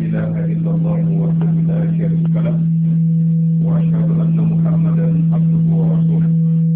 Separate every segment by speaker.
Speaker 1: إله إلا الله وحده لا شريك له وأشهد أن محمدا عبده ورسوله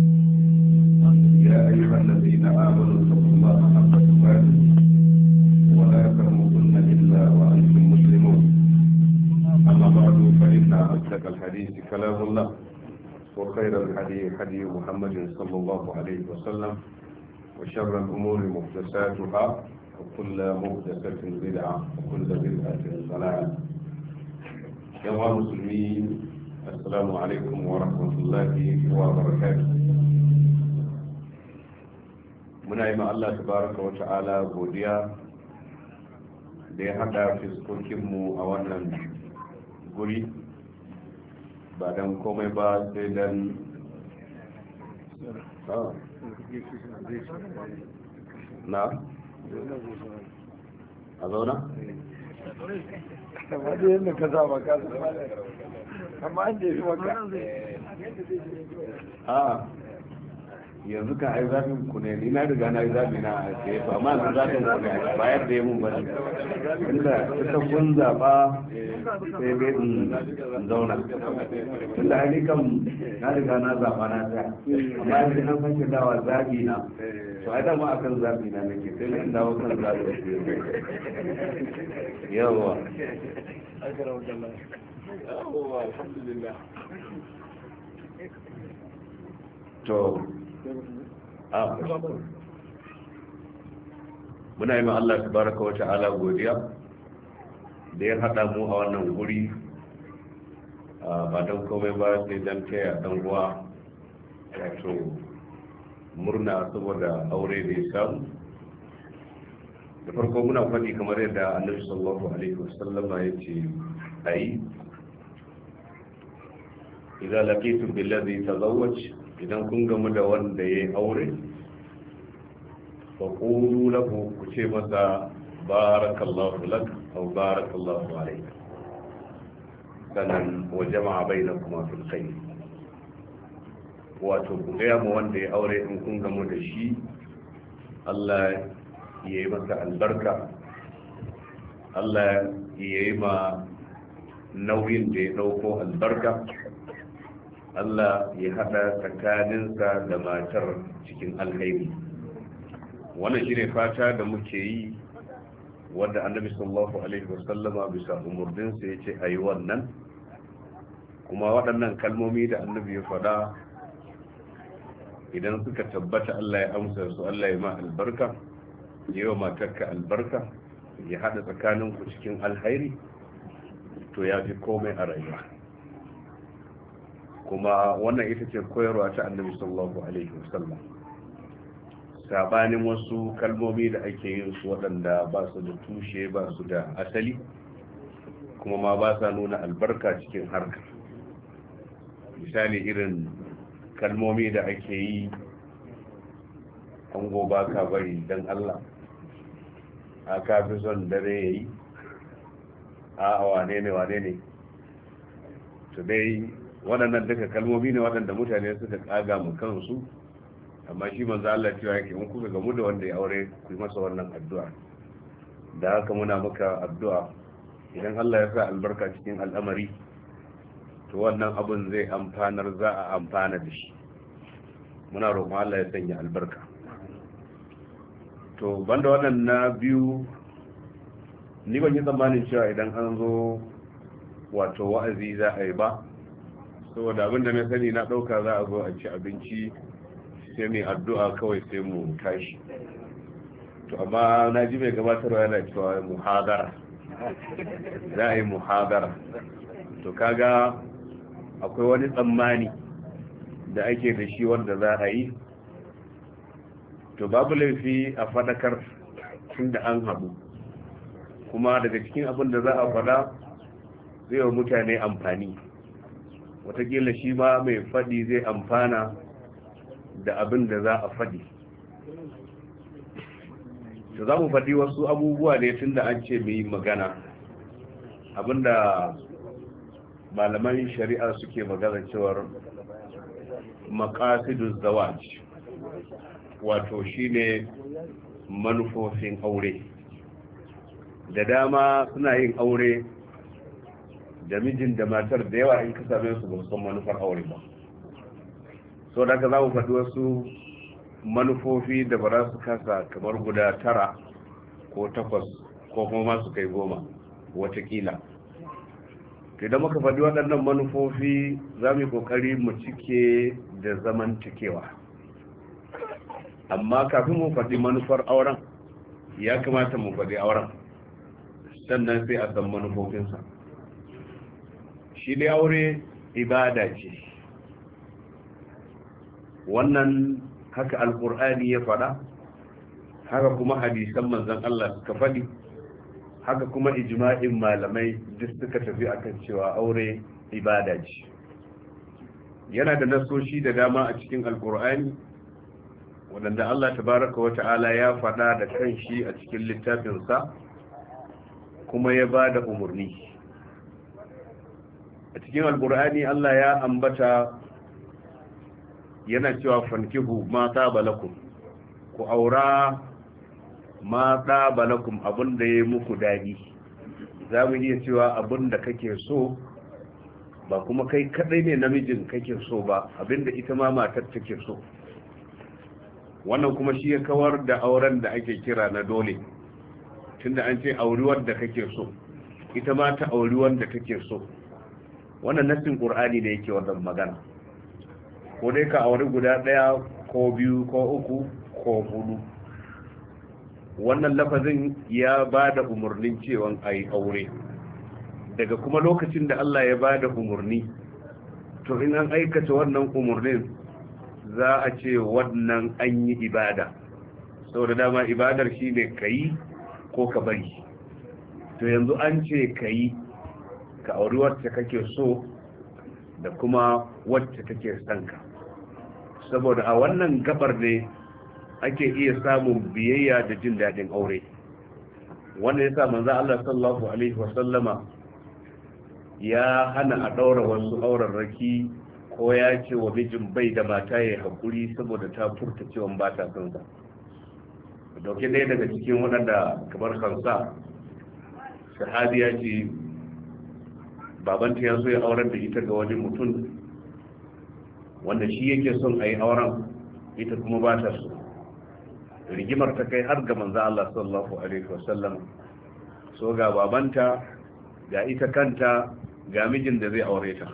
Speaker 1: يا أيها الذين آمنوا اتقوا الله حق تقاته ولا تموتن إلا وأنتم مسلمون أما بعد فإن أصدق الحديث كلام الله وخير الحديث حديث محمد صلى الله عليه وسلم وشر الأمور محدثاتها وكل محدثة بدعة وكل بدعة ضلالة. يا مسلمين السلام عليكم ورحمة الله وبركاته. muna yi ma Allah tabaraka wa ta'ala godiya da ya haɗa fiskokinmu a wannan guri ba don komai ba sai don na a zauna?
Speaker 2: amma da yadda ka zama ka zama amma an da ya fi maka
Speaker 1: a yanzu kan ai zafin ku ne ni na riga na yi zafi na a ce ba ma na zafin ku ne bayar da ya mun bane inda ita kun zaba sai dai in zauna tunda ai kam na riga na zaba na ta amma yanzu an sake dawa zafi na to ai dama akan zafi na nake sai dai in dawo kan zafi yawa
Speaker 2: alhamdulillah
Speaker 1: to muna yi ma Allah tabaraka wa ta'ala godiya da ya haɗa mu a wannan guri ba don komai ba sai don taya dan uwa wato murna saboda aure da ya samu da farko muna faɗi kamar yadda annabi sallallahu alaihi wasallama ya ce ayi idza laqitum billadhi tazawwaj idan kun gamu da wanda ya yi aure fa qulu lahu ku ce masa barakallahu lak aw barakallahu alayk sanan wa jama'a bainakuma fil khair wato ku ga mu wanda ya aure in kun gamu da shi Allah ya yi masa albarka Allah ya yi ma nauyin da ya dauko albarka Allah ya haɗa tsakaninsa da matar cikin alkhairi. Wannan shi ne fata da muke yi wanda annabi sallallahu alaihi wasallama bisa umurninsa ya ce a yi wannan kuma waɗannan kalmomi da annabi ya faɗa idan suka tabbata Allah ya amsa su, Allah ya ma albarka, ya yi wa matarka albarka, ya haɗa tsakaninku cikin alkhairi, to ya fi komai a rayuwa. kuma wannan ita ce koyarwa ta annabi sallallahu alaihi wasallam sabanin wasu kalmomi da ake yin su waɗanda ba su da tushe ba su da asali kuma ma ba sa nuna albarka cikin harka misali irin kalmomi da ake yi ango ba ka bari don Allah a kafi son dare ya yi a wane ne to dai waɗannan duka kalmomi ne waɗanda mutane suka tsaga mu kansu amma shi manzo Allah cewa yake in kuka gamu da wanda ya aure ku masa wannan addu'a da haka muna maka addu'a idan Allah ya sa albarka cikin al'amari to wannan abun zai amfanar za a amfana da shi muna roƙon Allah ya sanya albarka to banda waɗannan biyu ni ban yi tsammanin cewa idan an zo wato wa'azi za a yi ba saboda abinda na sani na ɗauka za a zo a ci abinci sai mai addu'a kawai sai mu tashi to amma na ji mai gabatarwa yana cewa muhadara za a yi muhadara to kaga akwai wani tsammani da ake da shi wanda za a yi to babu laifi a faɗakar tun da an haɗu kuma daga cikin abin da za a faɗa zai wa mutane amfani watakila shi ma mai faɗi zai amfana da abin da za a faɗi to za mu faɗi wasu abubuwa ne tun da an ce mai magana abinda malaman shari'a suke magana cewar maqasiduz zawaj wato shine manufofin aure da dama suna yin aure da mijin da matar da yawa in ka same su ba su san manufar aure ba. So da ka za mu faɗi wasu manufofi da ba za su kasa kamar guda 9 ko 8 ko kuma masu kai 10 watakila. Idan muka faɗi waɗannan manufofi za mu yi ƙoƙari mu cike da zamantakewa. Amma kafin mu faɗi manufar auren ya kamata mu faɗi auren, sannan sai a san manufofinsa. Shi dai aure ibada ce, wannan haka alkur'ani ya faɗa, haka kuma hadisan manzon Allah suka faɗi, haka kuma ijma'in malamai duk suka tafi akan cewa aure ibada ce. Yana da nasoshi da dama a cikin alkur'ani waɗanda Allah tabaraka wa ta'ala ya faɗa da kanshi a cikin littafinsa kuma ya ba da umarni. A cikin alkur'ani Allah ya ambata yana cewa fankihu ma taba lakum, ku aura ma taba lakum, abinda ya muku dadi. Za mu iya cewa abinda kake so, ba kuma kai kadai ne namijin kake so ba, abinda ita ma matar take so. Wannan kuma shi ya kawar da auren da ake kira na dole, tunda an ce auri wanda kake so, ita ma ta auri wanda take so. Wannan nassin qur'ani ne yake wannan magana. Ko dai ka auri guda 1 ko 2 ko 3 ko 4. Wannan lafazin ya ba da umarnin cewa a yi aure. Daga kuma lokacin da Allah ya ba da umarni, to in an aikata wannan umarnin za a ce wannan an yi ibada. Sau da dama ibadar shi ne ka yi ko ka bari. To yanzu an ce ka yi, ka auri wacce kake so da kuma wacce take son ka. Saboda a wannan gabar ne ake iya samun biyayya da jin daɗin aure. Wanda ya sa manzo Allah sallallahu alaihi wasallama ya hana a ɗaura wasu aurarraki, ko ya ce wa mijin bai da mata ya haƙuri saboda ta furta cewa ba ta son sa. Dauke ɗaya daga cikin waɗanda kamar kansa sahabiya ce, babanta ya so ya auren da ita ga wani mutum wanda shi yake son a yi auren, ita kuma ba ta so. Rigimar ta kai har ga manzo Allah sallallahu alaihi wasallam. So ga babanta, ga ita kanta, ga mijin da zai aure ta,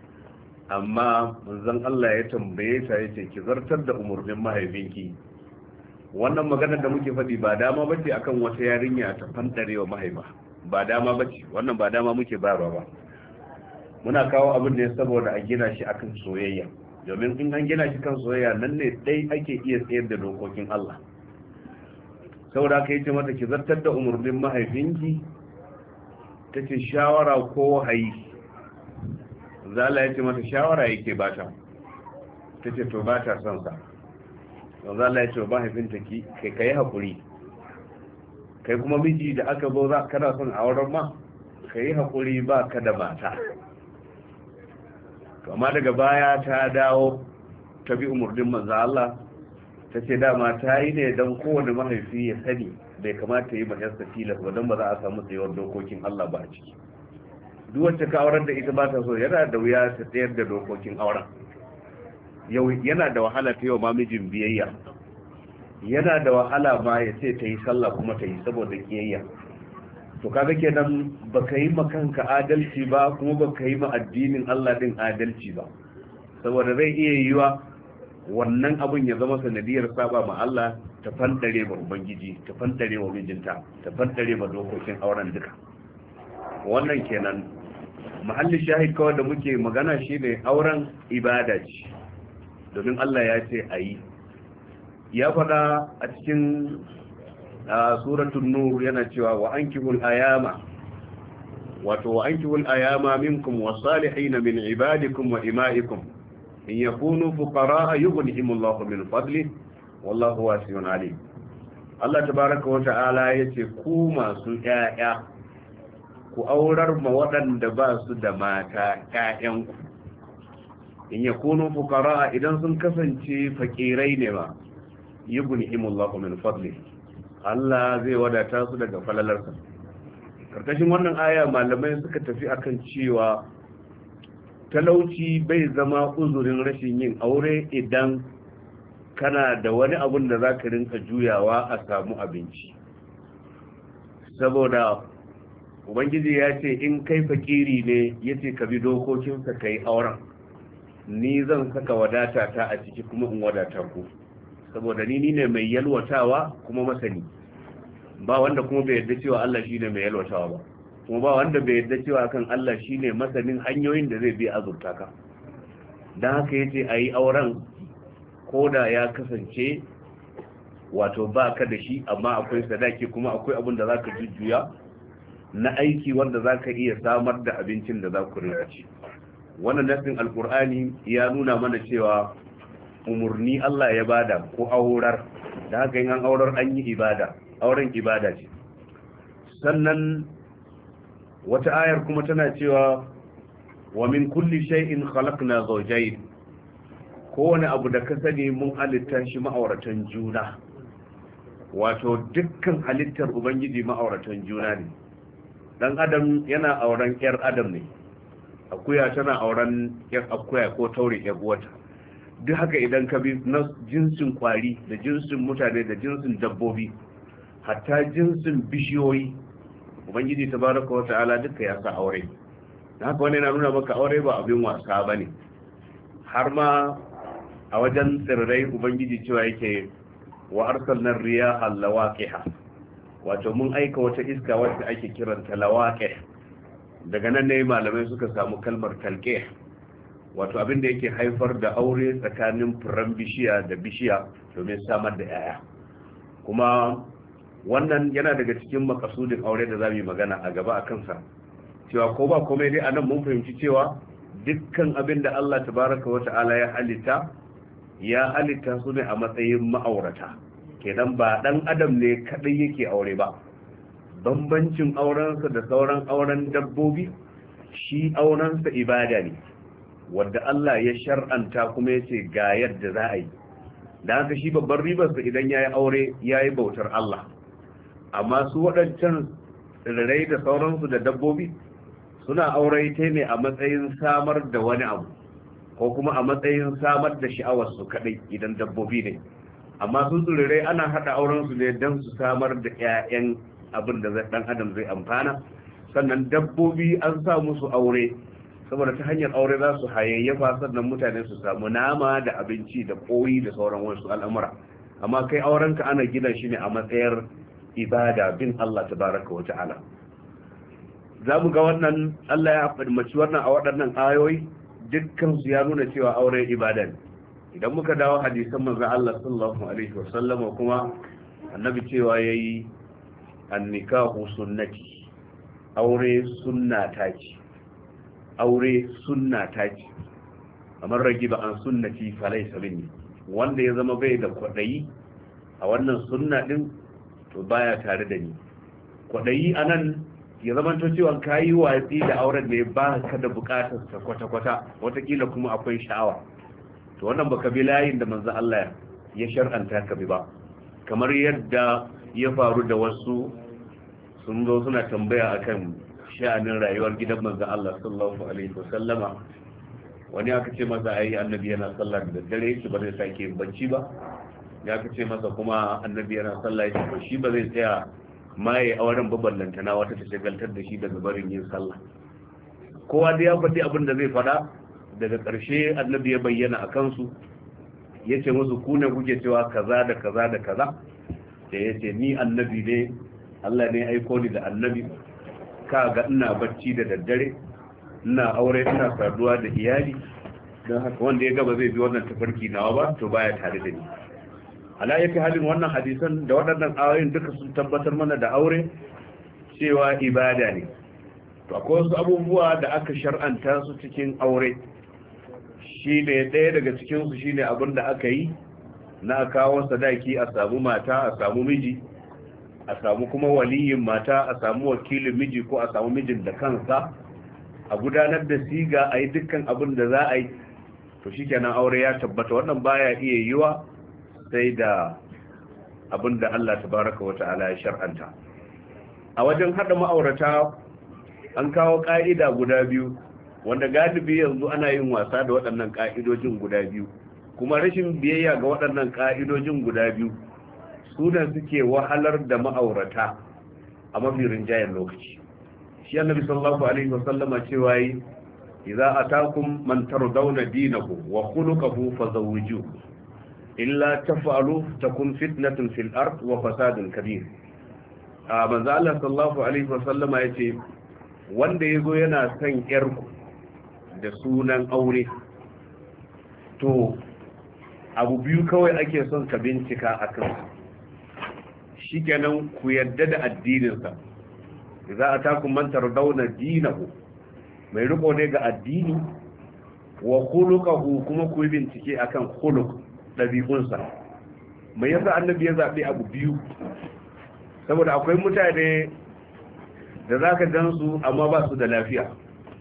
Speaker 1: amma manzon Allah ya tambaye ta yace ki zartar da umurnin mahaifinki. Wannan magana da muke faɗi ba dama bace akan wata yarinya ta fandarewa mahaifa, ba dama bace, wannan ba dama muke bayarwa ba. Muna kawo abin ne saboda a gina shi akan soyayya, domin in an gina shi kan soyayya nan ne dai ake iya tsayar da dokokin Allah. Saboda aka yi ce mata ki zartar da umarnin mahaifinki, ta ce shawara ko hayi. Zala ya ce mata shawara yake bata, ta ce to ba ta son sa. Zala ya ce mahaifinta ki kai haƙuri, kai kuma miji da aka zo za kana son auren ma ka yi haƙuri, ba ka da mata. Amma daga baya ta dawo ta bi umarnin manzo Allah, ta ce dama ta yi ne don kowane mahaifi ya sani bai kamata yi mahaifarsa tilas ba, don ba za a samu tsayuwar dokokin Allah ba a ciki. Duk wacce ka auren da ita ba ta so, yana da wuya ta tsayar da dokokin auren. Yau yana da wahala ta yi wa mamijin biyayya, yana da wahala ma ya ce ta yi sallah kuma ta yi saboda kiyayya. To kaga kenan baka yi ma kanka adalci ba, kuma baka yi ma addinin Allah din adalci ba, saboda zai iya yiwa wannan abun ya zama sanadiyar saba ma Allah, ta fandare ma ubangiji, ta fandare wa mijinta, ta fandare ma dokokin auren duka. Wannan kenan mahallin shahid kawai da muke magana shine auren ibada ce, domin Allah ya ce ayi. Ya faɗa a cikin suratul nur yana cewa wa ankihul ayama, wato wa ankihul ayama minkum wasalihin min ibadikum wa imaikum in yakunu fuqara yughnihimullahu min fadli wallahu wasi'un alim. Allah tabaaraka wa ta'ala yace ku masu ƴaƴa ku aurar ma waɗanda ba su da mata ƴaƴanku, in yakunu fuqara idan sun kasance fakirai ne ba, yughnihimullahu min fadli, Allah zai wadata su daga falalarsa. karkashin wannan aya malamai suka tafi akan cewa talauci bai zama uzurin rashin yin aure idan kana da wani abun da za ka rinka juyawa a samu abinci, saboda ubangiji ya ce in kai fakiri ne ya ce ka bi dokokinsa ka yi auren, ni zan saka wadata ta a ciki kuma in wadata ku, saboda ni ne mai yalwatawa kuma masani. Ba wanda kuma bai yarda cewa Allah shine mai yalwatawa ba, kuma ba wanda bai yarda cewa kan Allah shine masanin hanyoyin da zai bi azurta ka. Dan haka yace ayi auren koda ya kasance wato ba ka da shi, amma akwai sadaki kuma akwai abin da zaka jujjuya na aiki wanda zaka iya samar da abincin da za ku rinka ci. Wannan nasin alkur'ani ya nuna mana cewa umurni Allah ya bada ko aurar, da haka yin an aurar an yi ibada, auren ibada ce. Sannan wata ayar kuma tana cewa wa min kulli shay'in khalaqna zawjayn, kowane abu da ka sani mun halitta shi ma'auratan juna, wato dukkan halittar ubangiji ma'auratan juna ne. Dan adam yana auren yar adam ne, akuya tana auren yar akuya ko taure yar uwata. Duk haka idan ka bi na jinsin kwari da jinsin mutane da jinsin dabbobi, hatta jinsin bishiyoyi, ubangiji tabaraka wa ta'ala duka ya sa aure. Da haka wani na nuna maka aure ba abin wasa bane. Har ma a wajen tsirrai ubangiji cewa yake wa arsalna riyaha lawaqiha, wato mun aika wata iska wacce ake kiranta lawaqih. Daga nan ne malamai suka samu kalmar talqih, wato abin da yake haifar da aure tsakanin furen bishiya da bishiya domin samar da yaya. Kuma wannan yana daga cikin makasudin aure da zamu yi magana a gaba a kansa, cewa ko ba komai dai anan mun fahimci cewa dukkan abin da Allah tabaraka wa ta'ala ya halitta su ne a matsayin ma'aurata. Kenan ba dan adam ne kadai yake aure ba. Bambancin aurensa da sauran auren dabbobi, shi aurensa ibada ne wanda Allah ya shar'anta kuma ya ce ga yadda za a yi. Da haka shi babban ribarsa idan ya yi aure ya yi bautar Allah. Amma su waɗancan tsirrai da sauransu da dabbobi suna aure ta ne a matsayin samar da wani abu, ko kuma a matsayin samar da sha'awarsu kaɗai idan dabbobi ne. Amma su tsirrai ana haɗa aurensu ne don su samar da 'ya'yan abin da ɗan adam zai amfana. Sannan dabbobi an sa musu aure saboda ta hanyar aure za su hayayyafa, sannan mutane su samu nama da abinci da koyi da sauran wasu al'amura. Amma kai aurenka ana gina shi ne a matsayar ibada, bin Allah tabaraka wa ta'ala. Za mu ga wannan Allah ya faɗi wannan a waɗannan ayoyi, dukkan su ya nuna cewa aure ibada ne. Idan muka dawo hadisan manzo Allah sallallahu alaihi wa sallama kuma annabi cewa yayi annikahu sunnati, aure sunna ta ce, aure sunna ta ce. Amar ragiba an sunnati falaysa minni, wanda ya zama bai da kwadayi a wannan sunna din to baya tare da ni. Kwadayi anan ya zama to cewa kayi watsi da auren ne ba ka da bukatar sa kwata-kwata, watakila kuma akwai sha'awa, to wannan baka bi layin da manzo Allah ya shar'anta ka bi ba. Kamar yadda ya faru da wasu sun zo suna tambaya akan sha'anin rayuwar gidan manzo Allah sallallahu alaihi wasallama. Wani aka ce masa ai annabi yana sallah da daddare, shi ba zai sake yin bacci ba. Ya aka ce masa kuma annabi yana sallah, shi ba zai tsaya ma ya auren baballanta na wata ta shagaltar da shi daga barin yin sallah. Kowa da ya faɗi abin da zai faɗa. Daga ƙarshe annabi ya bayyana a kansu, ya ce musu ku ne kuke cewa kaza da kaza da kaza, da ya ce ni annabi ne, Allah ne aiko ni da annabi. Ka ga ina bacci da daddare, ina aure, ina saduwa da iyali, don haka wanda ya gaba zai bi wannan tafarki nawa ba to baya tare da ni. Ala yake halin wannan hadisan da waɗannan ayoyin duka sun tabbatar mana da aure cewa ibada ne. To akwai wasu abubuwa da aka shar'anta su cikin aure, shi ne ɗaya daga cikinsu shi ne abin da aka yi na kawo sadaki, a samu mata, a samu miji, a samu kuma waliyin mata, a samu wakilin miji ko a samu mijin da kansa, a gudanar da siga, a yi dukkan abin da za a yi. To shi kenan aure ya tabbata. Wannan baya iya yiwa sai da abin da Allah tabaraka wa ta'ala ya shar'anta. a wajen hada ma'aurata an kawo ka'ida guda biyu wanda galibi yanzu ana yin wasa da waɗannan ka'idojin guda biyu, kuma rashin biyayya ga waɗannan ka'idojin guda biyu su da suke wahalar da ma'aurata a mafi rinjayen lokaci. Shi annabi sallallahu alaihi wasallama cewa yi idza atakum man tardawna dinahu wa khuluquhu fazawwijuhu illa taf'alu takun fitnatun fil ard wa fasadun kabir. Manzo Allah sallallahu alaihi wasallama yace wanda yazo yana son yarku da sunan aure, to abu biyu kawai ake son ka bincika akan shikenan ku yadda da addininsa. idza atakum man tardawna dinahu, mai riko ne ga addini, wa khuluquhu kuma ku bincike akan khuluq dabi'unsa. mai yasa annabi ya zabi abu biyu? Saboda akwai mutane da zaka gansu amma ba su da lafiya,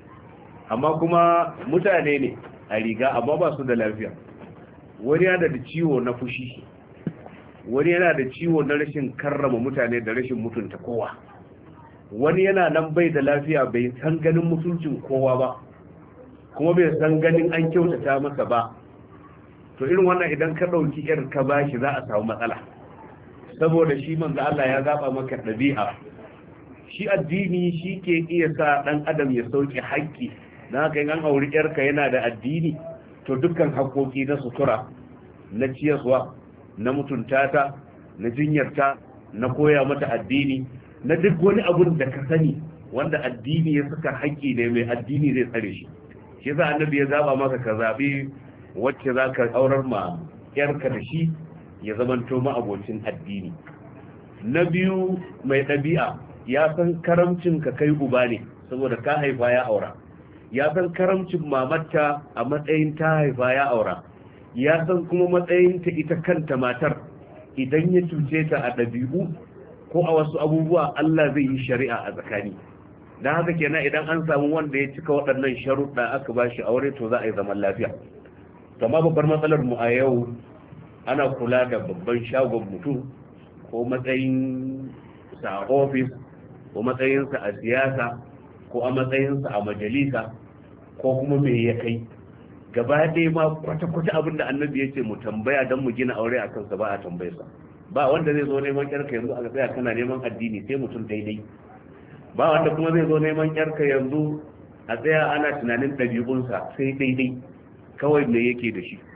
Speaker 1: amma kuma mutane ne a riga amma ba su da lafiya. Wani yana da ciwo na fushi, wani yana da ciwo na rashin karrama mutane da rashin mutunta kowa, wani yana nan bai da lafiya, bai san ganin mutuncin kowa ba, kuma bai san ganin an kyautata masa ba. To irin wannan idan ka ɗauki yar ka bashi za a samu matsala, saboda shi manzo Allah ya zaba maka ɗabi'a. Shi addini shi ke iya sa ɗan adam ya sauke haƙƙi. Na haka in an auri yarka yana da addini, to dukkan haƙƙoƙi na sutura, na ciyarwa, na mutuntata, na jinyarta, na koya mata addini, na duk wani abun da ka sani wanda addini ya saka haƙƙi ne mai addini zai tsare shi. Shi yasa annabi ya zaba maka ka zabi wacce za ka aurar ma yarka da shi ya zamanto ma abocin addini. Na biyu, mai ɗabi'a, ya san karamcin ka kai uba ne saboda ka haifa ya aura, ya san karamcin mamarta a matsayin ta haifa ya aura, ya san kuma matsayin ta ita kanta matar idan ya cuce ta a ɗabi'u ko a wasu abubuwa Allah zai yi shari'a a tsakani. don haka kenan idan an samu wanda ya cika waɗannan sharuɗa aka ba shi aure, to za a yi zaman lafiya. amma babbar matsalar mu a yau ana kula da babban shagon mutum ko matsayin sa a ofis ko matsayinsa a siyasa ko a matsayinsa a majalisa ko kuma me ya kai. Gaba ɗaya ma kwata-kwata abin da annabi ya ce mu tambaya don mu gina aure a kansa ba a tambayarsa. Ba wanda zai zo neman yarka yanzu aka tsaya kana neman addini sai mutum daidai. Ba wanda kuma zai zo neman yarka yanzu a tsaya ana tunanin ɗabi'unsa sai daidai, kawai me yake da shi.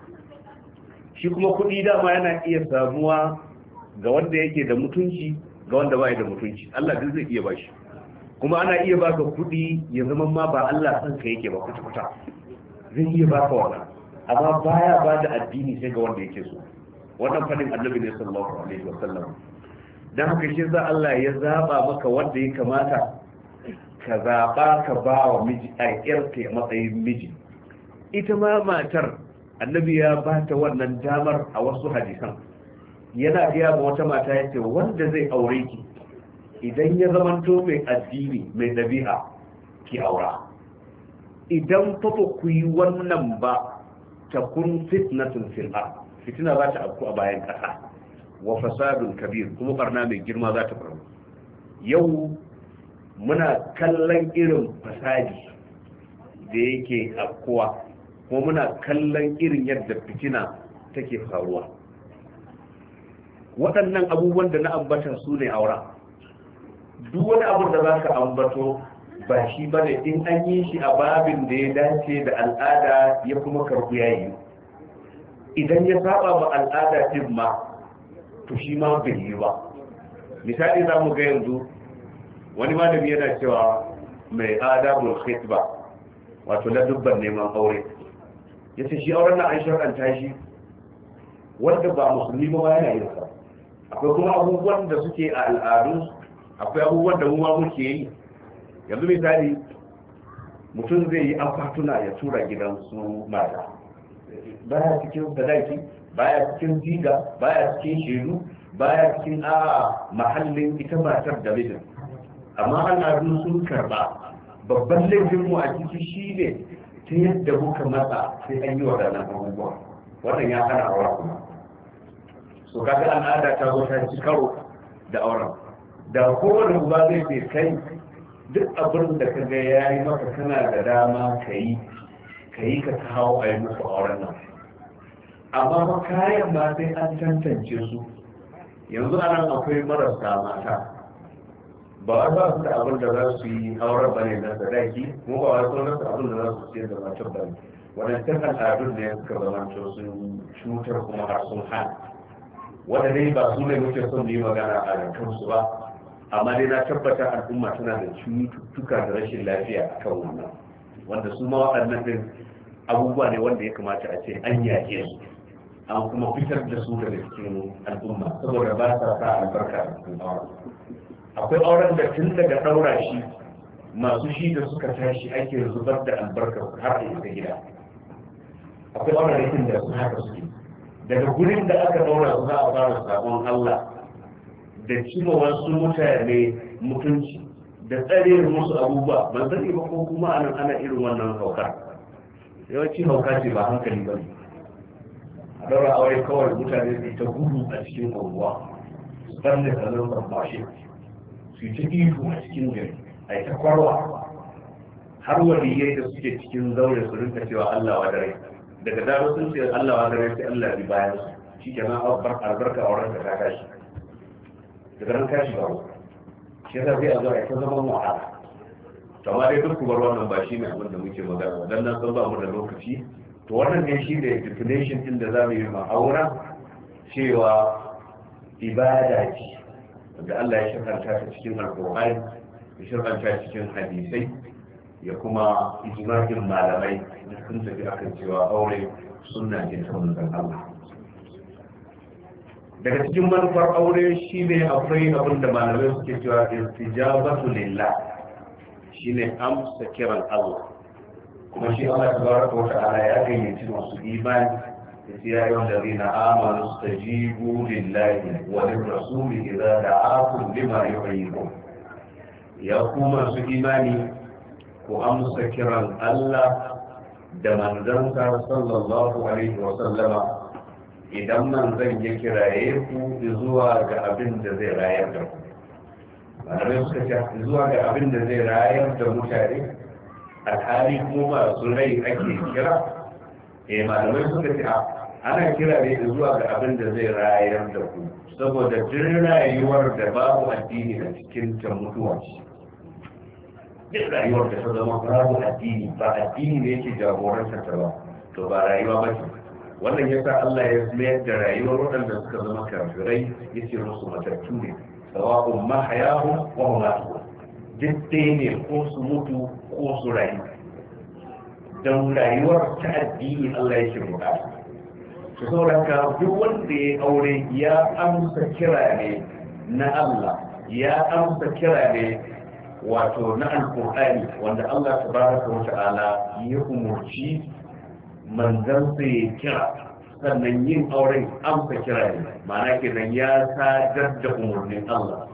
Speaker 1: Shi kuma kuɗi dama yana iya samuwa ga wanda yake da mutunci, ga wanda ba da mutunci. Allah duk zai iya bashi. Kuma ana iya baka kuɗi ya zama ma ba Allah san ka yake ba kwata-kwata. Zai iya baka wannan, amma baya ba da addini sai ga wanda yake so. Wannan fadin annabi ne sallallahu alaihi wa sallam. Dan haka shi za Allah ya zaba maka wanda ya kamata ka zaba ka ba wa miji a yarka matsayin miji. Ita ma matar annabi ya ba ta wannan damar a wasu hadisan. Yana gaya ma wata mata yace wanda zai aure ki idan ya zamanto mai addini mai dabi'a ki aura. Idan fa ku yi wannan ba, takun fitnatun fil ard, fitina za ta afku a bayan kasa, wa fasadun kabir, kuma barna mai girma za ta faru. Yau muna kallon irin fasadi da yake afkuwa, kuma muna kallon irin yadda fitina take faruwa. Waɗannan abubuwan da na ambata su ne aura. Duk wani abu da za ka ambato ba shi ba ne in an yi shi a babin da ya dace da al'ada ya kuma karbu yayi. Idan ya saba ma al'ada din ma, to shi ma bai yi ba. Misali za mu ga yanzu wani malami yana cewa mai adabul khitba, wato na dubban neman aure, ya ce shi auren na an shar'anta shi wanda ba musulmi ba yana yin sa. Akwai kuma abubuwan da suke a al'adu, akwai abubuwan da mu ma muke yi. Yanzu misali mutum zai yi akwatuna ya tura gidan su mata, baya cikin sadaki, baya cikin ziga, baya cikin shedu, baya cikin mahallin ita matar da mijin, amma al'adu sun karba. Babban laifin mu a ciki shi ne ta yadda muka matsa sai an yi waɗannan abubuwa. Wannan ya hana aure kuma. So kaga al'ada ta zo ta ci karo da auren. da kowane uba zai ce kai duk abin da ka ga ya yi maka kana da dama ka yi ka kawo a yi musu auren nan, amma ba kayan ma sai an tantance su. Yanzu a nan akwai marasa mata ba wai ba su da abin da za su yi auren ba ne na sadaki, kuma ba wai sun rasa abin da za su ce da matar ba ne. Wadancan al'adun ne suka zama sun cutar kuma har sun hana, wanda dai ba su ne muke son yi magana a kansu ba, amma dai na tabbata al'umma tana da cututtuka da rashin lafiya a kan wannan, wanda su ma waɗannan ɗin abubuwa ne wanda ya kamata a ce an yaƙe su, an kuma fitar da su daga cikin al'umma saboda ba sa sa albarka a cikin auren. Akwai auren da tun daga ɗaura shi masu shi da suka tashi ake zubar da albarkar har da ita gida. Akwai auren da su haka suke, daga gurin da aka ɗaura su za a fara sabon Allah da cima wasu mutane mutunci da tsare musu abubuwa. Ban sani ba ko kuma anan ana irin wannan hauka, yawanci hauka ce ba hankali ba ne. A daura aure kawai mutane su ta gudu a cikin unguwa, su ban da kanar barbashe, su ta ihu a cikin gari, a yi ta kwarwa har waliyai da suke cikin zaure su rinka cewa Allah wa dare. Daga daro sun ce Allah wa dare sai Allah bi bayan su, shi kenan albarka auren ka ta kashi. Daga nan kashi ba shi yasa sai a zo a yi ta zaman wahala. To amma dai duk bar wannan ba shi ne abin da muke magana, dan nan san ba mu da lokaci. To wannan ne shi ne definition din da za mu yi ma'aura, cewa ibada ce da Allah ya shirkanta ta cikin alƙur'ani, ya shirkanta cikin hadisai, ya kuma ijma'in malamai da sun tafi akan cewa aure sunna ce ta manzon Allah. Daga cikin manufar aure shi ne akwai abin da malamai suke cewa istijabatu lillah, shi ne amsa kiran Allah. Kuma shi Allah tabaraka wa ta'ala ya gayyaci masu imani da ya yi wanda zina amanu stajibu lillahi wa lirrasuli idza da'akum lima yuhyikum. Ya ku masu imani ku amsa kiran Allah da manzansa sallallahu alaihi wa sallama idan manzan ya kiraye ku zuwa ga abin da zai rayar da ku. Malamai suka ce zuwa ga abin da zai rayar da mutane, alhali kuma masu rai ake kira. Malamai suka ce ana kira ne zuwa ga abin da zai rayar da ku, saboda duk rayuwar da babu addini a cikin ta mutuwa ce. Duk rayuwar da ta zama babu addini, ba addini ne yake jagorantar ta ba, to ba rayuwa ba ce. Wannan ya sa Allah ya mayar da rayuwar waɗanda suka zama kafirai ya ce musu matattu ne, sawa'un mahayahu wa mamatu, duk ɗaya ne ko su mutu ko su rayu. Don rayuwar ta addini Allah ya ce bukata. Su saboda haka duk wanda ya aure ya amsa kira ne na Allah, ya amsa kira ne wato na alƙur'ani wanda Allah tabaraka wa ta'ala ya umurci manzansa ya kira, sannan yin auren amsa kira ne, ma'ana kenan ya sadar da umarnin Allah.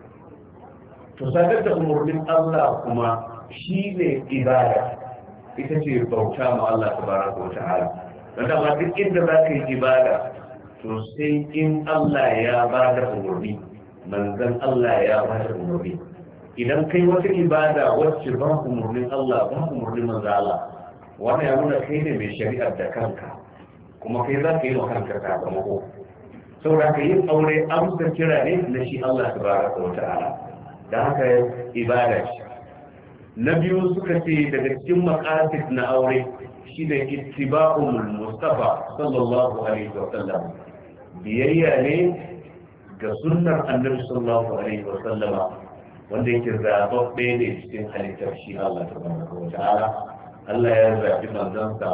Speaker 1: To sadar da umarnin Allah kuma shi ne ibada, ita ce bauta ma Allah tabaraka wa ta'ala. Don dama duk inda za ka yi ibada, to sai in Allah ya ba da umarni, manzan Allah ya ba da umarni. Idan kai wata ibada wacce ba umarnin Allah ba umarnin manzan Allah, wannan ya nuna kai ne mai shari'ar da kanka, kuma kai za ka yi wa kanka sakamako. Saboda ka yin aure amsa kira ne na shi Allah tabaraka wa ta'ala, da haka ibada ce. Na biyu suka ce daga cikin maqasid na aure shi ne ittiba'ul Mustafa sallallahu alaihi wa sallam, biyayya ne ga sunnar Annabi sallallahu alaihi wa sallama, wanda yake zababbe ne cikin halittar shi Allah tabaraka wa ta'ala. Allah ya zaɓi manzansa,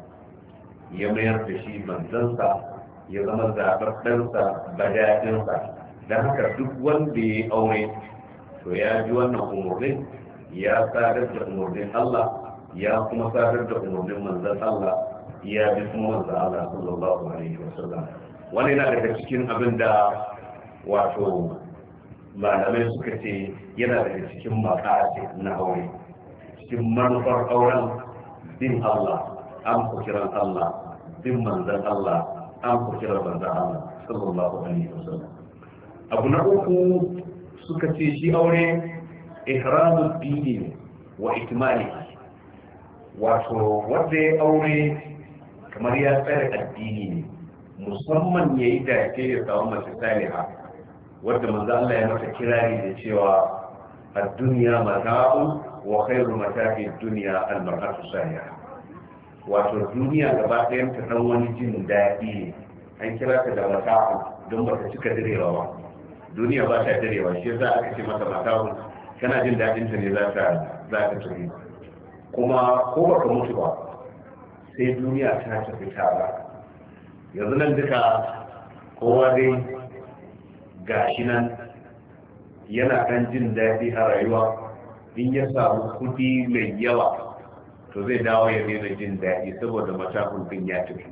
Speaker 1: ya mayar da shi manzansa, ya zama zaɓaɓɓensa, badaɗinsa. Don haka duk wanda ya aure, to ya ji wannan umarnin, ya sadar da umarnin Allah, ya kuma sadar da umarnin manzan Allah, ya bi kuma manzan Allah sallallahu alaihi wa sallam. Wani yana daga cikin abin da wato malamai suka ce yana daga cikin maƙasid na aure. Cikin manufar auren bin Allah, an ku kiran Allah, bin manzan Allah, an ku kiran manzan Allah sallallahu alaihi wasallam. Abu na uku suka ce shi aure ihramud dini wa ikmali, wato wanda ya aure kamar ya tsare addini ne, musamman ya yi dace ya samu mace saliha wadda manzo Allah ya mata kirari da cewa ad-dunya mata'u wa khairu mata'i ad-dunya al-mar'atu salihah. Wato duniya gaba ɗayan ta dan wani jin daɗi ne, an kira ta da mata'u don ba ta cika direwa ba. Duniya ba ta direwa, shi yasa aka ce mata mata'u, kana jin daɗin ta ne za ta tafi. Kuma ko baka mutu ba sai duniya ta tafi tara. Yanzu nan duka kowa dai gashi nan yana kan jin daɗi a rayuwa, in ya samu kudi mai yawa to zai dawo ya daina jin daɗi saboda matafin din ya tafi.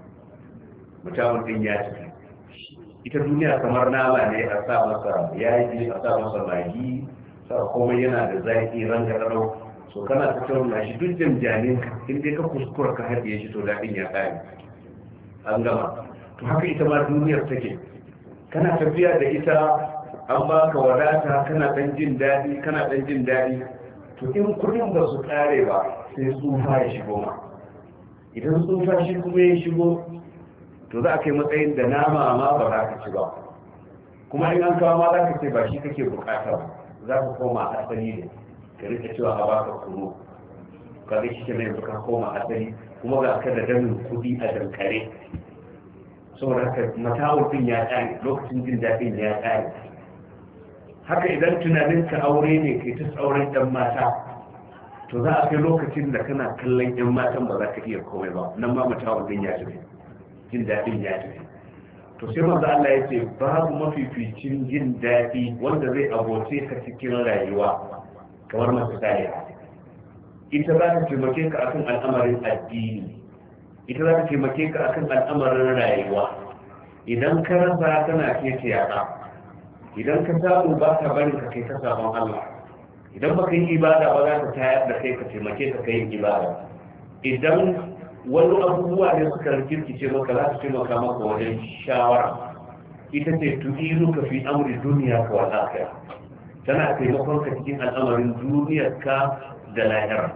Speaker 1: Ita duniya kamar nama ne, a sa masa yaji, a sa masa magi, sa komai yana da zaki rangarau, so kana ta tauna shi duk janjanin ka, in dai ka kuskura ka haɗiye shi to daɗin ya ƙare, an gama. To haka ita ma duniyar take, kana tafiya da ita, an baka wadata, kana ɗan jin daɗi, to in kudin ba su ƙare ba sai tsufa ya shigo ma. Idan tsufa shi kuma ya shigo, to za a kai matsayin da nama ma ba za ka ci ba, kuma in an kawo ma za ka ce ba shi kake bukata ba, za ka koma asali ne, ka rika cewa a baka kuro, ka ga shi kenan yanzu ka koma asali, kuma ga ka da damin kudi a dankare. Saboda haka matawar din ya ƙare, lokacin jin daɗin ya ƙare. Haka idan tunanin ka aure ne kai ta tsauran ɗan mata, to za a kai lokacin da kana kallon ɗan matan ba za ka iya komai ba, nan ma matawar din ya tafi, jin daɗin ya tafi. To sai manzo Allah ya ce babu mafificin jin daɗi wanda zai aboce ka cikin rayuwa kamar mace saliha. Ita za ta taimake ka akan al'amarin addini, ita za ta taimake ka akan al'amarin rayuwa. Idan ka rasa tana ke tiyaka, idan ka samu ba ka barin ka kai ta sabon Allah, idan baka yi ibada ba za ta tayar da kai ka taimake ka kai ibada. Idan wani abubuwa ne suka rikirkice maka za su taimaka maka wajen shawara, ita ce tu'iru ka fi amri duniya ka wal akhirah, tana taimakon ka cikin al'amarin duniyar ka da lahira.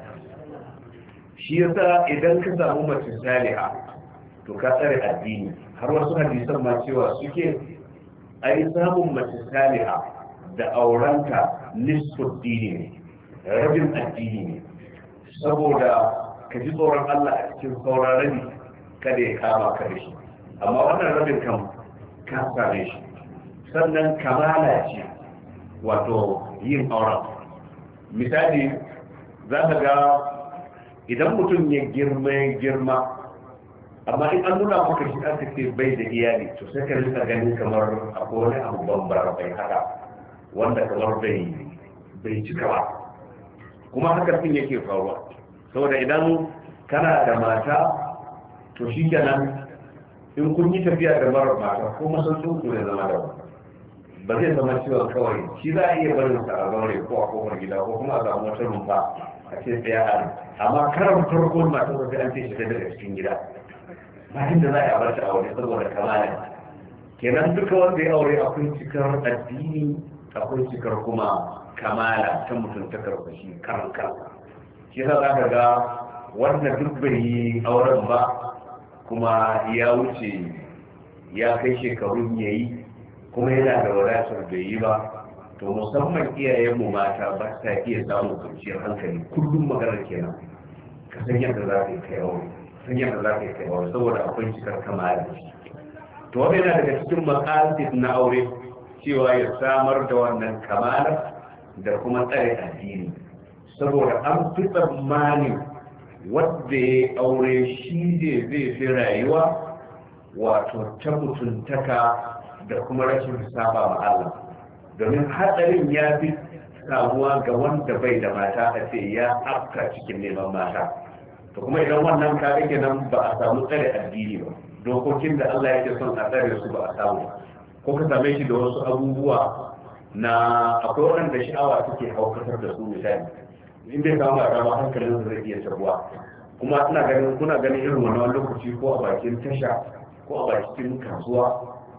Speaker 1: Shi yasa idan ka samu mace saliha to ka tsare addini. Har wasu hadisan ma cewa suke ai samun mace saliha da aurenta nisfu dini ne, rabin addini ne, saboda ka ji tsoron Allah a cikin sauran rabi kada ya kama ka da shi, amma wannan rabin kan ka same shi. Sannan kamala ce, wato yin auren. Misali za ka ga idan mutum ya girma amma in an nuna maka shi aka ce bai da iyali, to sai ka rika ganin kamar akwai wani abu bambara bai haka wanda kamar bai cika ba, kuma haka sun yake faruwa. Saboda idan kana da mata to shi kenan in kun yi tafiya da marar mata ko masaukin ku ne zama da ba zai zama cewa kawai shi za a iya barin sa a zaure ko a kofar gida ko kuma a samu wata rumfa a ce tsaya a amma karan farko mata sai an ce shi daga cikin gida bayan da za a bar ta aure saboda kamala. Kenan duka wanda ya aure akwai cikar addini, akwai cikar kuma kamala ta mutuntakar shi karan kansa. Shi za ka ga wanda duk bai yi auren ba kuma ya wuce ya kai shekarun yayi kuma yana da wadatar bai yi ba, to musamman iyayenmu mata ba ta iya samun kwanciyar hankali. Kullum maganar kenan ka san yadda za ka yi kai aure, saboda akwai cikar kamala. To wanda yana daga cikin maqasid na aure cewa ya samar da wannan kamala da kuma tsare addini, saboda an fi tsammanin wadda ya aure shi ne zai fi rayuwa wato ta mutuntaka da kuma rashin saba ma Allah, domin hatsarin ya fi samuwa ga wanda bai da mata a ce ya afka cikin neman mata. To kuma idan wannan ka rike nan ba a samu tsare addini ba, dokokin da Allah yake son a tsare su ba a samu, ko ka same shi da wasu abubuwa na akwai waɗanda sha'awa suke haukatar da su. Misali in bai samu a ba hankalin su zai iya tabuwa, kuma kuna ganin irin wannan lokaci ko a bakin tasha ko a bakin kasuwa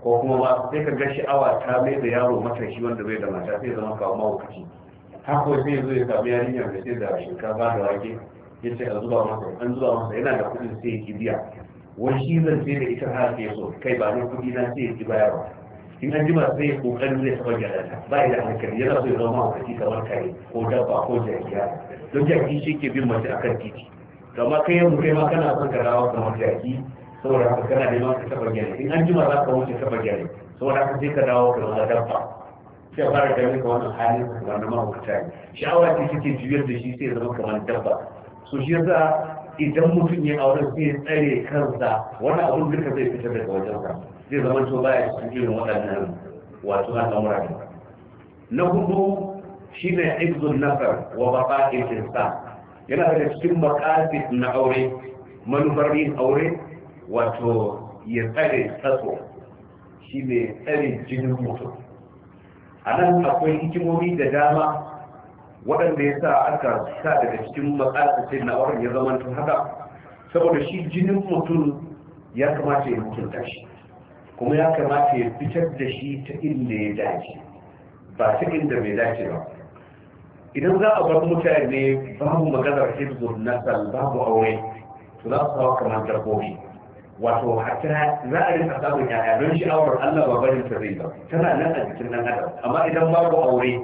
Speaker 1: ko kuma ba sai ka ga sha'awa ta mai da yaro matashi wanda bai da mata sai zama kawo mahaukaci haka sai zo ya samu yarinyar da sai da shinkafa da wake ya ce a zuba masa an zuba masa yana da kuɗin sai ya ki biya wani shi zan sai da ita har ke so kai ba ni kuɗi na sai ya ki bayarwa in an jima sai ya kokarin zai taɓa gyarata ba ya da hankali yana so ya zama mahaukaci kamar kare ko dabba ko jakiya don jaki shi ke bin mace akan titi amma kai yanzu kai ma kana son ka dawo kamar jaki saboda haka kana neman ka taɓa gyare in an jima za ka wuce taɓa gyare saboda haka sai ka dawo ka zama dabba sai fara ganin ka wannan halin wannan mahaukata ne sha'awa ce take juyar da shi sai ya zama kamar dabba so shi yasa idan mutum ya aure sai ya tsare kansa wannan abun duka zai fitar daga wajensa zai zama to baya cikin irin waɗannan wato al'amura ne na hudu shine ibzul nasar wa baqa'il insan yana daga cikin maqasid na aure manufar yin aure wato ya tsare tsatso shine tsare jinin mutum a nan akwai hikimomi da dama waɗanda ya sa aka sa daga cikin matsatsace na auren ya zama tun haka saboda shi jinin mutum ya kamata ya mutunta shi kuma ya kamata ya fitar da shi ta inda ya dace ba ta inda bai dace ba idan za a bar mutane babu maganar hibzul nasal babu aure to za su kawo kamar dabbobi wato hatta za a rinka samun yaya don sha'awar Allah ba barin ta zai ba tana nan a jikin nan adam amma idan babu aure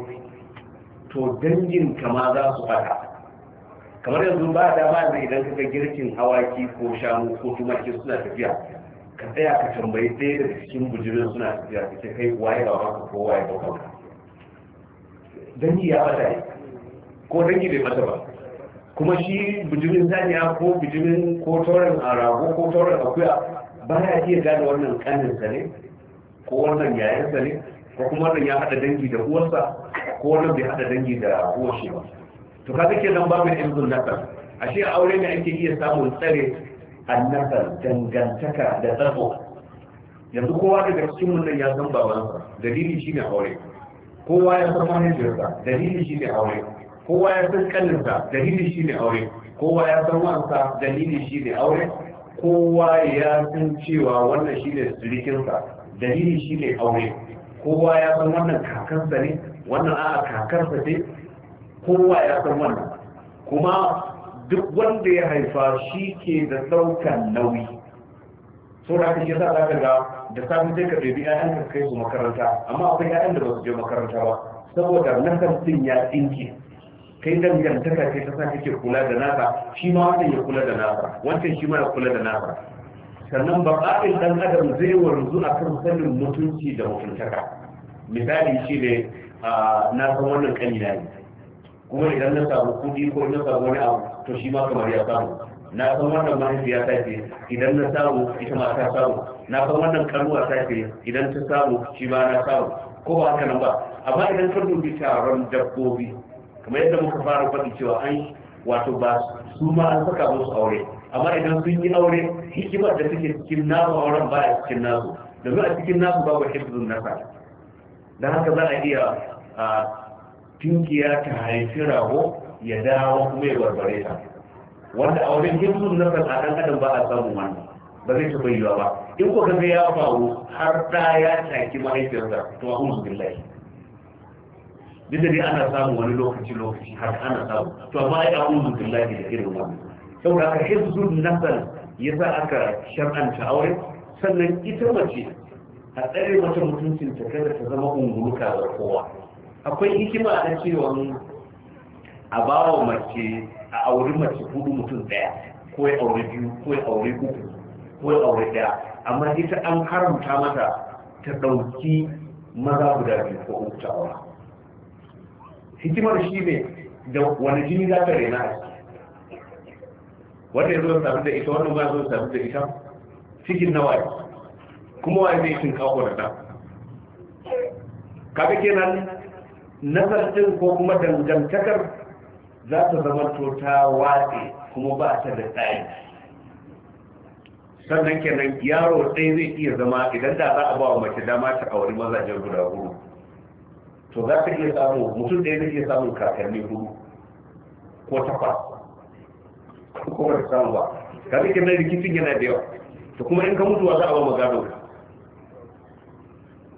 Speaker 1: to dangin kama za su fata kamar yanzu ba da ba da idan kaga girkin hawaki ko shanu ko tumaki suna tafiya ka tsaya ka tambayi ɗaya daga cikin bujirin suna tafiya ka ce kai waye ba ka ko waye ba ka dangi ya fata ne ko dangi bai fata ba kuma shi bijimin saniya ko bijimin ko tauren arago ko tauren akuya ba ya iya gane wannan kaninsa ne ko wannan yayansa ne ko kuma wannan ya hada dangi da uwarsa ko wannan bai hada dangi da uwar shi ba to kaga kenan babu ilmin nasar ashe a aure ne ake iya samun tsare annasar dangantaka da tsaro yanzu kowa daga cikin mun ya san babansa dalili shine aure kowa ya san mahaifiyarsa dalili shine aure kowa ya san kaninsa dalili shi ne aure kowa ya san wansa dalili shi ne aure kowa ya san cewa wannan shi ne sirikinsa dalili shi ne aure kowa ya san wannan kakansa ne wannan a kakarsa ce kowa ya san wannan kuma duk wanda ya haifa shi ke da ɗaukan nauyi so da aka shi za ka ga da safe sai ka ɗabi 'ya'yan ka kai su makaranta amma akwai 'ya'yan da ba su je makaranta ba saboda nasarar ya tsinke kai dangantaka ce ta sa kake kula da nasa shi ma wannan ya kula da nasa wancan shi ma ya kula da nasa sannan baƙaƙin ɗan adam zai wanzu a kan sanin mutunci da mutuntaka misali shi ne na san wannan ƙanina ne kuma idan na samu kuɗi ko na samu wani abu to shi ma kamar ya samu na san wannan mahaifiya ta ce idan na samu ita ma ta samu na san wannan kanuwa ta ce idan ta samu shi ma na samu ko ba haka nan ba amma idan ka dubi taron dabbobi kamar yadda muka fara faɗi cewa an wato ba su ma an saka musu aure amma idan sun yi aure hikimar da take cikin nasu auren ba a cikin nasu domin a cikin nasu babu hifzun nasa don haka za a iya tinkiya ta haifi rago ya dawo kuma ya barbare ta wanda a wajen hifzun nasa a ɗan adam ba a samun wannan ba zai taɓa yiwa ba in ko kaga ya faru har ɗa ya taki mahaifiyarsa to a uzu billahi duk da dai ana samun wani lokaci har ana samu to amma ai a'udhu billahi da irin wannan saboda aka hifzul nasal yasa aka shar'anta aure sannan ita mace a tsare mata mutuncin ta kada ta zama unguluka da kowa akwai hikima a cewa a bawa mace a auri mace hudu mutum daya ko ya aure biyu ko ya aure uku ko ya aure daya amma ita an haramta mata ta dauki maza guda biyu ko uku ta aura hikimar shi ne da wani jini za ka rena a ciki wanda ya zo sabu da ita wannan ma zo sabu da ita cikin na waye kuma waye zai cin kawo da ta kaga kenan nasarcin ko kuma dangantakar za ta zama to ta watse kuma ba ta da tsari sannan kenan yaro ɗaya zai iya zama idan da za a ba wa mace dama ta auri mazajen guda hudu to za ka iya samu mutum ɗaya zai iya samun kakanni hudu ko takwas ko ba ta samu ba ka zai kenan rikicin yana da yawa to kuma in ka mutuwa za a ba magado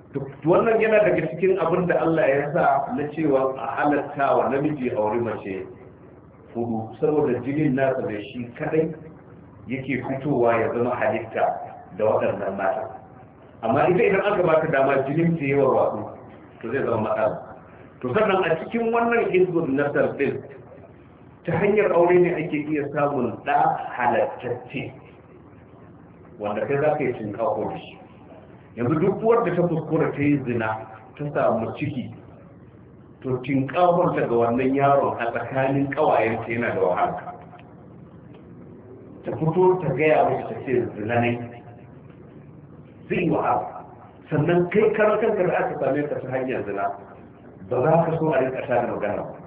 Speaker 1: wannan yana daga cikin abin da Allah ya sa na cewa a halatta wa namiji aure mace hudu saboda jinin nasa da shi kadai yake fitowa ya zama halitta da waɗannan mata. Amma ita idan aka baka dama jinin ta yawa wasu to zai zama matsala. To sannan a cikin wannan hizbun nasar din ta hanyar aure ne ake iya samun ɗa halattacce wanda kai za ka yi cinkaho da shi. Yanzu duk wadda ta kuskura ta yi zina ta samu ciki to cinkahon daga wannan yaron a tsakanin ƙawayenta yana da wahala. Ta fito ta gaya mashi ta ce zina ne zai yi wahala. Sannan kai karan kanka da aka same ka ta hanyar zina ba za ka so a rinka ta da magana ba.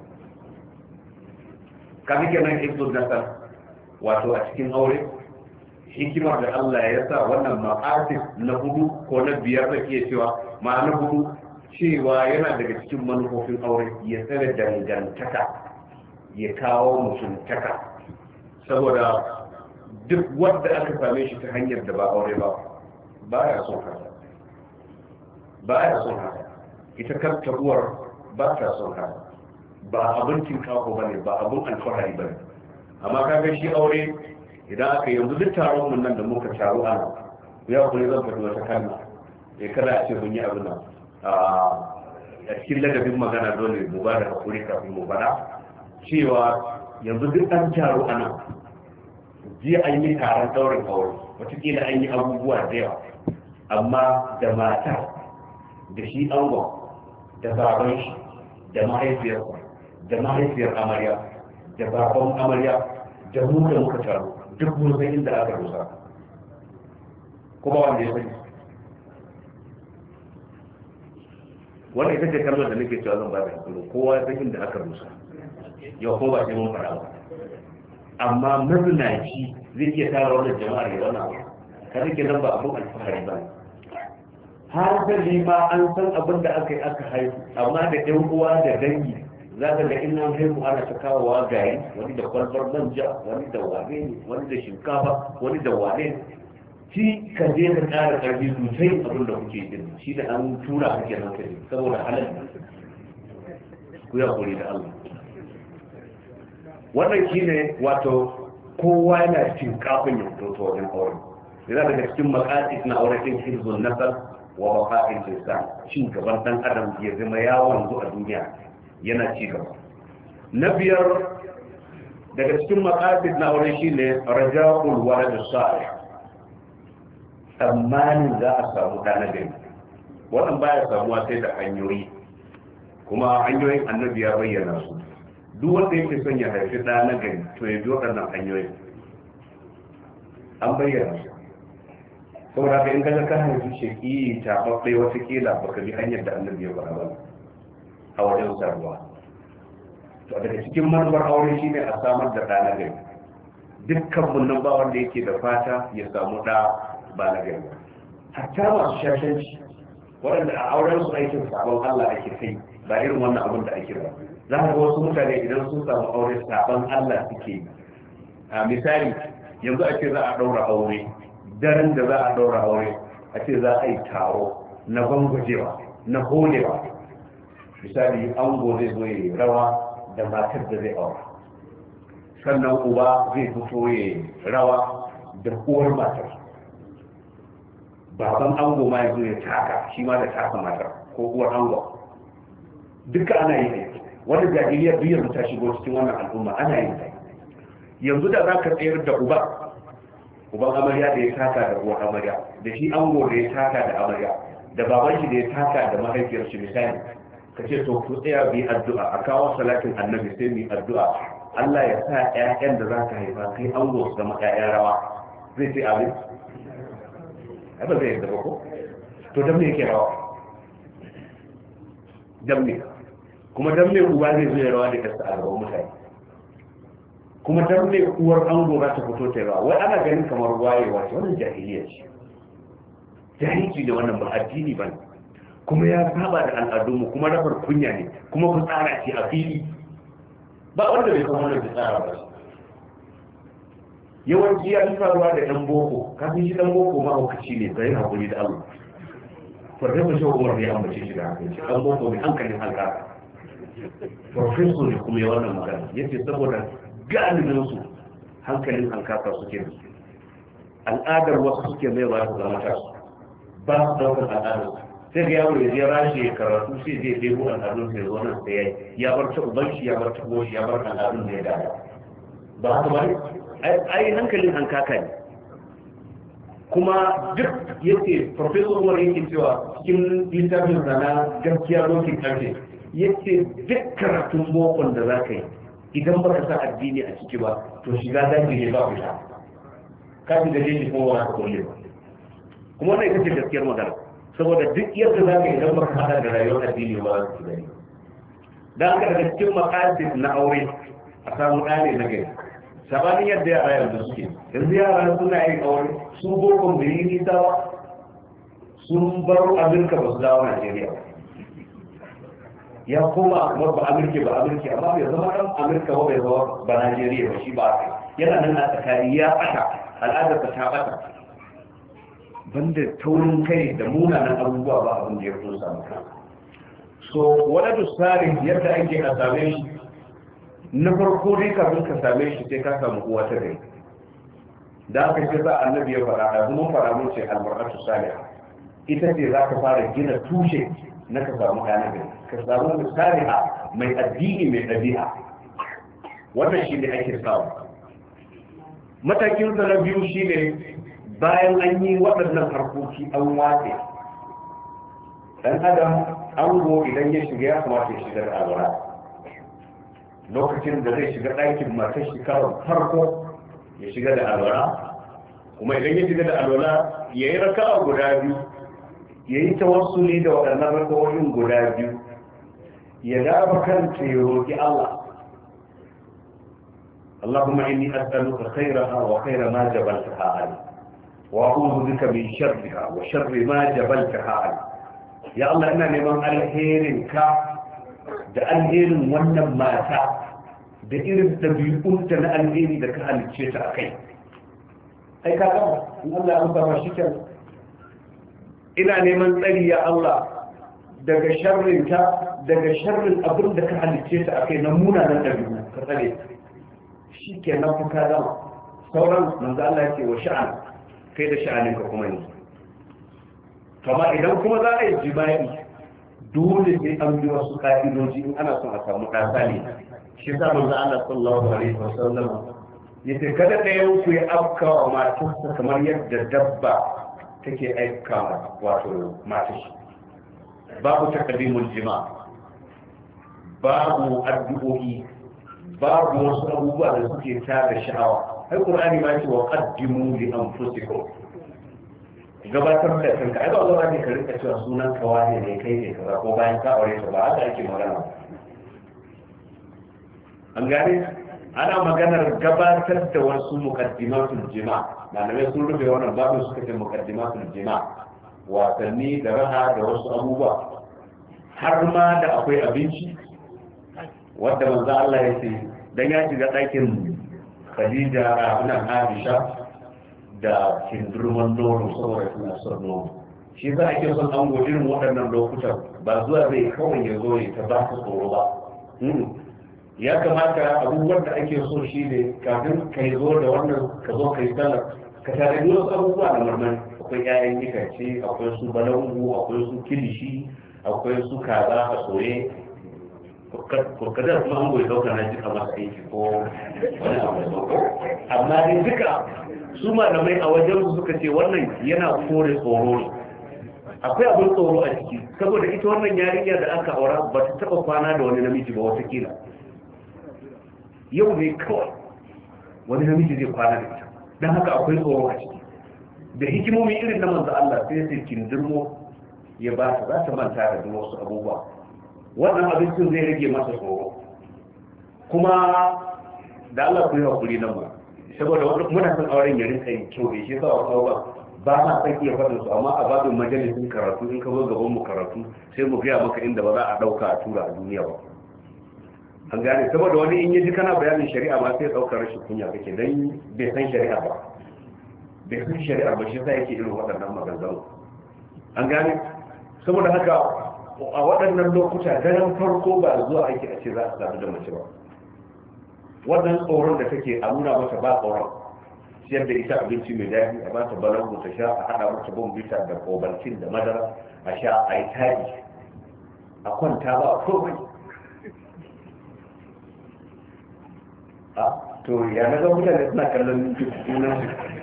Speaker 1: Kafin kenan ibnu nasar wato a cikin aure hikimar da Allah ya sa wannan maqasid na hudu ko na biyar da ke cewa ma'ana hudu cewa yana daga cikin manufofin aure ya tsare dangantaka ya kawo mutuntaka saboda duk wanda aka same shi ta hanyar da ba aure ba ya son haka ita kanta uwar ba ta son haka ba abincin kawo ba ne ba abin alfahari ba ne amma kaga shi aure idan aka yanzu duk taron mun nan da muka taru ana ya kuma zan faɗi wata kalma kada a ce mun yi abin nan a cikin ladabin magana dole mu ba da hakuri kafin mu faɗa cewa yanzu duk an taru ana jiya an yi taron ɗaurin aure wataƙila an yi abubuwa da yawa amma da mata da shi angon da baban shi da mahaifiyarsa da mahaifiyar amarya da baban amarya da mu da muka taru duk mun san inda aka rusa kuma wanda ya sani wannan ita ce kalmar da nake cewa zan ba da hakuri kowa ya san inda aka rusa yau ko ba sai mun fara ba amma mazinaci zai iya tara wannan jama'ar ya wannan abu kada ke nan ba abin alfahari ba har da ma an san abin da aka yi aka haihu amma da ɗan uwa da dangi za ka ga in an haihu ana ta kawowa gari wani da kwalbar manja wani da wane ne wani da shinkafa wani da wane ne shi ka je ka ƙara ƙarfi sosai abin da kuke yi shi da an tura kake nan kai saboda halal ku ya kore da Allah wannan shine wato kowa yana cikin kafin ya fito ta wajen aure yana daga cikin maqasid na aure din hizbun nasar wa baqa'il insan cin gaban dan adam ya zama yawon zuwa duniya yana ci gaba. Na biyar daga cikin maqasid na aure shine raja'ul walad salih tsammanin za a samu ɗana gari wannan baya samuwa sai da hanyoyi kuma hanyoyin annabi ya bayyana su duk wanda yake son ya haifi ɗana gari to ya bi waɗannan hanyoyin an bayyana su saboda haka in ka ka haifi sheki ta babbai wata kila baka bi hanyar da annabi ya faɗa ba a wajen sarwa to daga cikin manufar aure shine a samar da ɗa na gari dukkan mun nan ba wanda yake da fata ya samu ɗa ba na gari hatta masu shashanci waɗanda a auren su aikin sabon Allah ake kai ba irin wannan abin da ake ba za ka ga wasu mutane idan sun samu aure sabon Allah suke a misali yanzu a ce za a ɗaura aure daren da za a ɗaura aure a ce za a yi taro na gwangwajewa na holewa misali ango zai zo ya rawa da matar da zai aura sannan uba zai fito ya rawa da uwar matar baban ango ma ya zo ya taka shi ma da taka matar ko uwar ango duka ana yi ne wanda jahiliyar biyar ta shigo cikin wannan al'umma ana yi ne yanzu da za ka tsayar da uban amarya da ya taka da uwar amarya da shi ango da ya taka da amarya da baban shi da ya taka da mahaifiyar shi misali ka ce to ku tsaya bi addu'a a kawo salatin annabi sai mu addu'a Allah ya sa ƴaƴan da za ka haifa kai ango su zama ƴaƴan rawa zai ce abin ba zai yadda ba ko to dan me yake rawa dan me kuma dan me uba zai zo ya rawa da kasa a gaban mutane kuma dan me uwar ango za ta fito ta rawa wai ana ganin kamar wayewa ce wannan jahiliya ce jahilci da wannan ba addini ba ne kuma ya saba da al'adunmu kuma rafar kunya ne kuma fitsara ce a fili ba wanda bai san wannan fitsara ba yawanci ya fi faruwa da ɗan boko kafin shi ɗan boko ma hukaci ne zai haƙuri da Allah
Speaker 3: farfesa shi umar ya ambace shi da haka an boko mai hankalin halka profesor ne kuma ya wannan magana yace saboda galibin su hankalin halka suke da su al'adar wasu suke mai ba su zama tasu ba su daukar al'adar sai ga yaro ya je rashi ya karatu sai zai debo al'adun sai zo nan sai ya bar ta uban shi ya bar ta goshi ya bar al'adun da ya dada ba haka ba ne ai hankalin hankaka ne kuma duk yace professor Umar yake cewa cikin littafin sana gaskiya dokin karshe yace duk karatun bokon da za ka yi idan ba ka sa addini a ciki ba to shiga daji ne ba fita kafin da jeji kuma ba ka kulle ba kuma wannan ita ce gaskiyar magana saboda duk yadda za ka idan baka hada da rayuwar addini ba za su gani da aka daga cikin makasid na aure a samu ɗane na gari sabanin yadda yara yanzu suke yanzu yara suna yin aure su bokon da yi nisa ba sun bar amurka ba su dawo najeriya ya koma kamar ba amurka amma bai zama ɗan amurka ba bai zama ba najeriya ba shi ba yana nan na tsakani ya ɓata al'adar ta ɓata banda taurin kai da munanan abubuwa ba abin da ya kusa maka so wadda tsarin yadda ake a same shi na farko dai kafin ka same shi sai ka samu uwa ta gari da aka ce za annabi ya fara da kuma fara mun ce almar'atu salihah ita ce za ka fara gina tushe na ka samu ɗana gari ka samu salihah mai addini mai ɗabi'a wannan shi ne ake samu matakin sa na biyu shi ne bayan an yi waɗannan harkoki an watse ɗan adam ango idan ya shiga ya kamata ya shiga da alwala lokacin da zai shiga ɗakin matar shi karon farko ya shiga da alwala kuma idan ya shiga da alwala ya yi raka'a guda biyu ya yi tawassuli da waɗannan raka'o'in guda biyu ya dafa kanta ya roƙi Allah اللهم إني أسألك خيرها وخير ما جبلتها علي وأعوذ بك من شرها وشر ما جبلتها علي يا الله إنا نمان الخير كا da alherin wannan mata da irin ɗabi'unta na alheri da ka halicce ta a kai ai ka gama in Allah an ba shi kan ina neman tsari ya Allah daga sharrin ta daga sharrin abin da ka halicce ta a kai na munanan ɗabi'u ka tsare shi ke nan fa ka gama sauran manzo Allah yake wa sha'an kai da sha'anin ka kuma ne kama idan kuma za a yi jima'i dole sai an bi wasu ka'idoji in ana son a samu ɗasali shi sa manzo Allah sallallahu alaihi wasallam yace kada ɗayan ku ya afka wa matarsa kamar yadda dabba take aika wato matar shi babu taqdimul jima' babu addu'o'i babu wasu abubuwa da suke tada sha'awa ai qur'ani ma ce wa qaddimu li anfusikum gabatar da kanka ai ba za ka rika cewa sunan ka wani ne kai ne kaza ko bayan ka aure ta ba haka ake magana an gane ana maganar gabatar da wasu muqaddimatul jima' malamai sun rufe wannan babu suka ce muqaddimatul jima' wasanni da raha da wasu abubuwa har ma da akwai abinci wadda manzo Allah ya ce dan ya shiga ɗakin Khadija ibn Aisha da kindurman nono saboda suna son nono shi za a ke son an irin waɗannan lokutan ba zuwa zai kawai ya zo ya ta ba ka tsoro ba ya kamata abubuwan da ake so shi ne kafin ka zo da wannan ka zo ka yi sallar ka tare da wasu abubuwa na marmari akwai 'ya'yan itace akwai su balangu akwai su kilishi akwai su kaza a soye kurkadar kuma an goyi dauka na jika masa aiki ko wani abu da sauko amma dai duka su malamai a wajen su suka ce wannan yana kore tsoro ne akwai abin tsoro a ciki saboda ita wannan yarinya da aka aura ba ta taba kwana da wani namiji ba watakila yau ne kawai wani namiji zai kwana da ita don haka akwai tsoro a ciki da hikimomi irin na manzo Allah sai sai kindirmo ya ba ta za ta manta da wasu abubuwa wannan abincin zai rage masa tsoro kuma da Allah ku yi hakuri nan ba saboda muna son auren ya rinka yin kyau da shi sa wa ba ma san iya faɗin su amma a babin majalisin karatu in ka zo gaban mu karatu sai mu gaya maka inda ba za a ɗauka a tura a duniya ba an gane saboda wani in yaji kana bayanin shari'a ba sai ɗaukar rashin kunya kake dan bai san shari'a ba bai san shari'a ba shi sa yake irin waɗannan maganganu an gane saboda haka a waɗannan lokuta daren farko ba zuwa ake a ce za a sadu da mace ba. Wannan tsoron da take a nuna mata ba tsoron, siyar da ita abinci mai daɗi, a bata balangu ta sha, a haɗa mata bombita da kobaltin da madara a sha, a yi taɗi a kwanta ba a komai. To ya na ga mutane suna kallon junan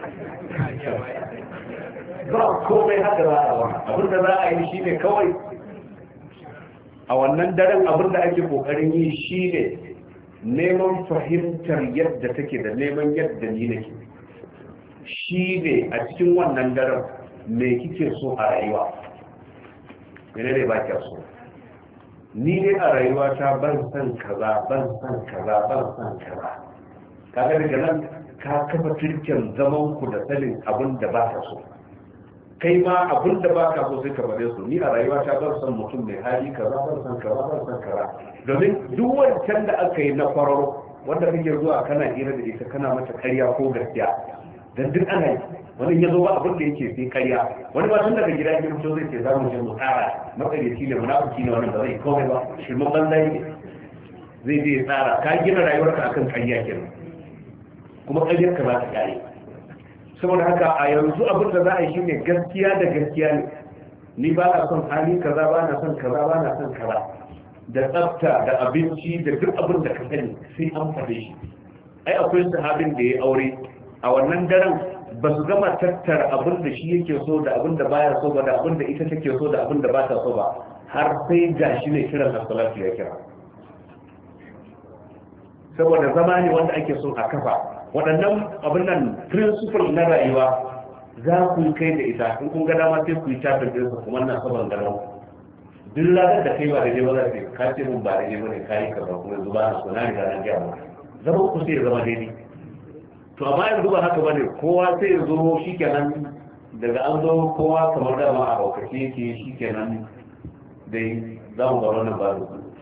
Speaker 3: su ba komai haka za a wani abinda za a yi shi ne kawai a wannan daren abinda ake kokarin yi shi ne neman fahimtar yadda take da neman yadda ni nake, shi ne a cikin wannan daren me kike so a rayuwa, mene ne ba kya so. Ni ne a rayuwa ta ban san kaza ban san kaza ban san kaza, kaga daga nan ka kafa turken zaman ku da sanin abin da ba ka so, kai ma abin da ba ka so sai ka faɗe su. Ni a rayuwa ta ban san mutum mai hali kaza ban san kaza ban san kaza, domin duk wancan da aka yi na kwararo wanda kake zuwa kana hira da ita kana mata ƙarya ko gaskiya, dan duk ana yi. Wani ya zo ba abin da yake sai ƙarya, wani ba tun daga gida ya fito zai ce za mu je mu tsara, matsalaci ne munafiki ne, wannan ba zai komai ba, shirman banza ne zai je tsara. Ka gina rayuwarka akan ƙarya kenan, kuma ƙaryar ka za ta kare. Saboda haka a yanzu abin da za a yi shine gaskiya da gaskiya ne. Ni ba na son hali kaza, ba na son kaza, ba na son kaza, da tsafta da abinci da duk abin da ka sani sai an faɗe shi. Ai akwai sahabin da ya aure a wannan daren ba su gama tattara abin da shi yake so da abin da baya so ba, da abin da ita take so da abin da ba ta so ba, har sai ga shi ne kiran as-salatu ya kira. Saboda zama ne wanda ake so a kafa waɗannan abin nan principle na rayuwa, za ku kai da ita in kun ga dama sai ku yi tafin ɗinsa kuma na saban garau. Duk ranar da kai ba da ba za ka ce mun ba da ba ne kayi ka ba kuma yanzu ba na so na riga na gaya maka, zama ku sai ya zama daidai. To amma yanzu ba haka bane, kowa sai ya zo shikenan daga an zo kowa kamar dama a haukace yake shikenan dai za mu ga wannan ba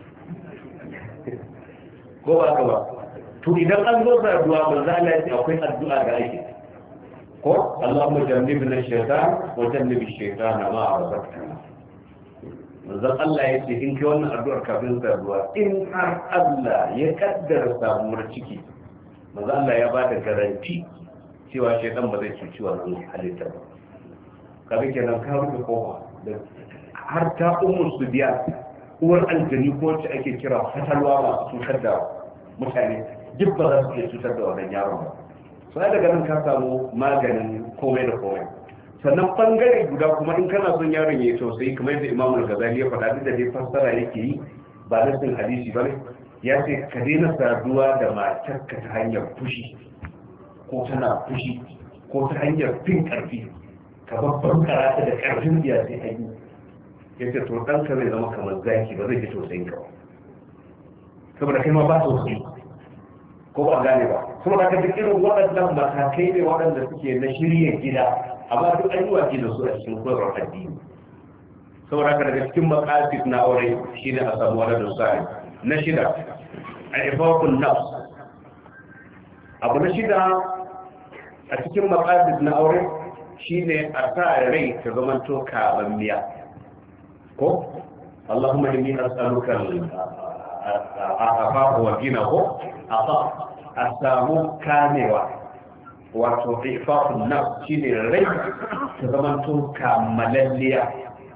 Speaker 3: ko ba haka ba. To idan an zo da addu'a manzo Allah ya ce akwai addu'a da ake ko Allahumma jannibna shaytan wa jannibi shaytana ma razaqtana. Manzo Allah ya ce in kai wannan addu'ar kafin ka addu'a, in har Allah ya kaddara samuwar ciki, manzo Allah ya ba da garanti cewa shaytan ba zai cuci wannan halitta ba. Kaga kenan ka rufe kofa da har ta ummu sudiya uwar aljani ko ce ake kira fatalwa masu cutar da mutane, duk ba za su iya cutar da wannan yaron ba. Sai daga nan ka samu maganin komai da komai. Sannan bangare guda kuma in kana son yaron ya yi tausayi kamar yadda Imam Al-Ghazali ya faɗa, duk da dai fassara yake yi ba na sin hadisi ba ne, ya ce ka daina saduwa da matarka ta hanyar fushi ko tana fushi ko ta hanyar fin ƙarfi, ka babban karata da ƙarfin biya sai a yi. Ya ce to ɗanka zai zama kamar zaki, ba zai ji tausayin ka ba, saboda kai ma ba tausayi ko ba gane ba. Saboda ka duk irin waɗannan matakai ne waɗanda suke na shirya gida, amma duk an yi wace da su a cikin koyarwar addini. Saboda ka daga cikin maqasid na aure shine a samu wani sari. Na shida al-ifaqun nafs. Abu na shida a cikin maqasid na aure shine a sa rai ta zamanto kabammiya ko Allahumma inni as'aluka al-afafa wa ghina ko a samu kamewa, wato ifafun nafs shine rai ta zamanto kamalalliya,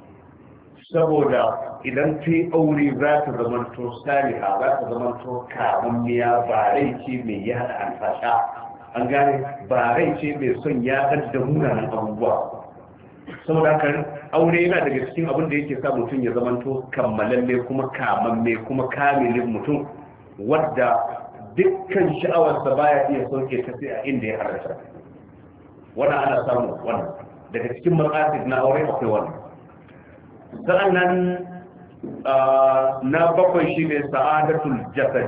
Speaker 3: saboda idan ta yi aure za ta zamanto saliha, za ta zamanto kamammiya, ba rai ce mai yada alfasha, an gane, ba rai ce mai son yadar da munanan abubuwa. Saboda haka aure yana daga cikin abin da yake sa mutum ya zamanto kammalalle kuma kamamme kuma kamilin mutum, wadda dukkan sha'awarsa baya iya sauke ta sai a inda ya halarta. Wannan ana samu wannan daga cikin maqasid na aure akwai wannan. Sa'annan na bakwai shine sa'adatul jasad,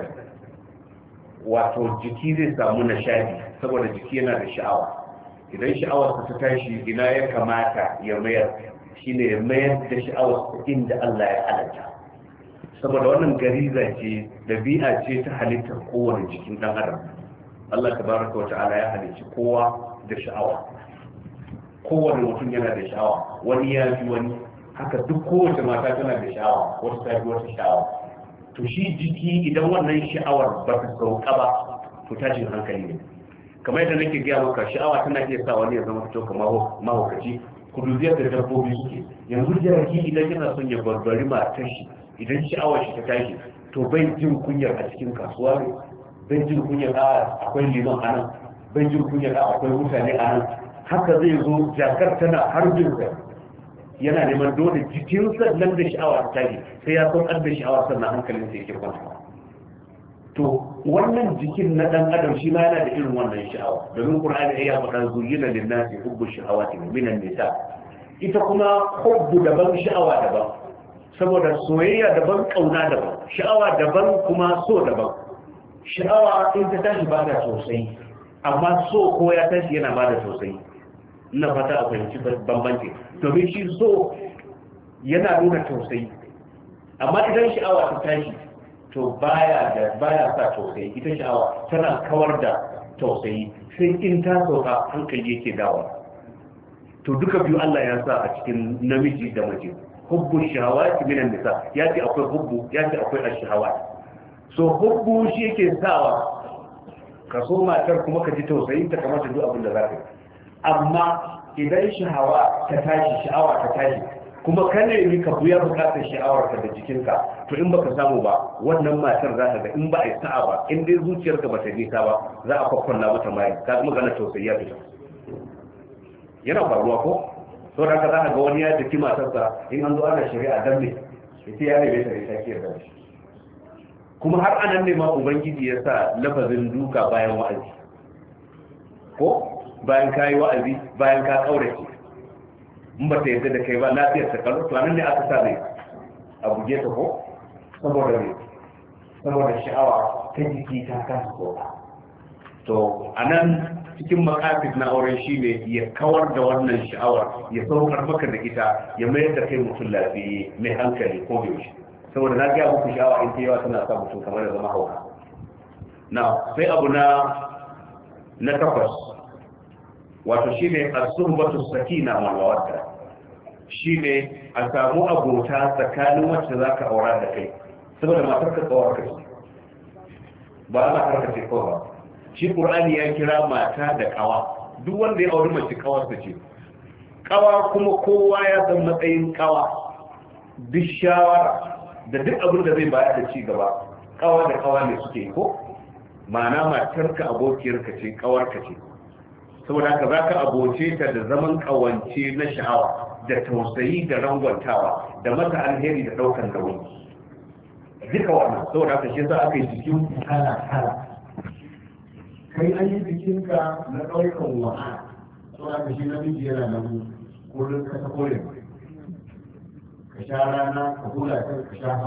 Speaker 3: wato jiki zai samu nishadi saboda jiki yana da sha'awa. Idan sha'awarsa ta tashi ina ya kamata ya mayar, shine ya mayar da sha'awarsa inda Allah ya halatta, saboda wannan gariza ce, dabi'a ce ta halittar kowane jikin dan adam. Allah tabaraka wa ta'ala ya halicci kowa da sha'awa, kowane mutum yana da sha'awa, wani ya fi wani, haka duk kowace mata tana da sha'awa wata ta fi wata sha'awa. To shi jiki idan wannan sha'awar ba ta sauka ba to tashin hankali ne. Kamar yadda nake gaya maka sha'awa tana iya sa wani ya zama fito kamar mahaukaci. Ku dubi yadda dabbobi suke, yanzu jaki idan yana son ya barbari matar shi idan sha'awar shi ta tashi to bai jin kunyar a cikin kasuwa ne, bai jin kunyar akwai liman a nan, bai jin kunyar akwai mutane a nan. Haka zai zo jakar tana harbin sa yana neman dole jikinsa nan da sha'awa ta tashi sai ya saukar da sha'awar sannan hankalin sa yake kwanta. To wannan jikin na dan adam shi ma yana da irin wannan sha'awa, domin Qur'ani ya faɗa zuyyina lin-nasi hubbu shahawati minan nisa. Ita kuma hubbu daban sha'awa daban, saboda soyayya daban kauna daban, sha'awa daban kuma so daban. Sha'awa in ta tashi ba da sosai, amma so ko ya tashi yana ba da sosai. Ina fata a fahimci bambanci, domin shi so yana nuna tausayi, amma idan sha'awa ta tashi to baya sa tausayi. Ita sha'awa tana kawar da tausayi, sai in ta sauka hankali yake dawa. To duka biyu Allah ya sa a cikin namiji da mace. Hubbu shahawati minan nisa, ya ce akwai hubbu, ya ce akwai ash-shahawat. So hubbu shi yake sawa ka so matar kuma ka ji tausayi ta kamata duk abin da za ka yi. Amma idan sha'awa ta tashi kuma ka nemi ka buya bukatar sha'awarka da jikinka, to in baka samu ba wannan matar za ka ga in ba a yi sa'a ba, in dai zuciyarka ba ta nisa ba za a kwakwanna mata mai, ka kuma gana tausayi ya fita. Yana faruwa ko? So da ka za ka ga wani ya jiki matarsa in an zo ana shari'a dan ne ita ya neme ta ne ta kiyar da shi. Kuma har anan ne ma ubangiji ya sa lafazin duka bayan wa'azi ko bayan ka yi wa'azi bayan ka kaurace in ba ta yadda da kai ba lafiyar ta kallo to anan ne aka sa ne a buge ta ko saboda sha'awa ta jiki ta kasa ko. To anan cikin makafis na auren shi ne ya kawar da wannan sha'awar, ya saukar maka da ita, ya mayar da kai mutum lafiya mai hankali ko yaushe. Saboda na gaya muku sha'awa in ta yawa tana sa mutum kamar da zama hauka. Na sai abu na takwas, wato shi ne as-suhbatu sakina wal mawadda, shi ne a samu abota tsakanin wacce za ka aura da kai. Saboda matar ka tsawar ka ce ba matar ka ce kawai ba. Shi Qur'ani ya kira mata da kawa, duk wanda ya auri mace kawarsa ce. Kawa kuma kowa ya san matsayin kawa, duk shawara da duk abin da zai bayar da ci gaba kawa da kawa ne suke ko. Ma'ana matarka abokiyarka ce, kawarka ce. Saboda haka za ka aboce ta da zaman kawance na sha'awa da tausayi da rangwantawa da mata alheri da ɗaukar nauyi. Duka wannan saboda haka shi za aka yi jikin kala-kala. Kai an yi jikinka na ɗaukar wahala, saboda haka shi namiji yana nan kullum ka ta kore. Ka sha rana, ka hula ka sha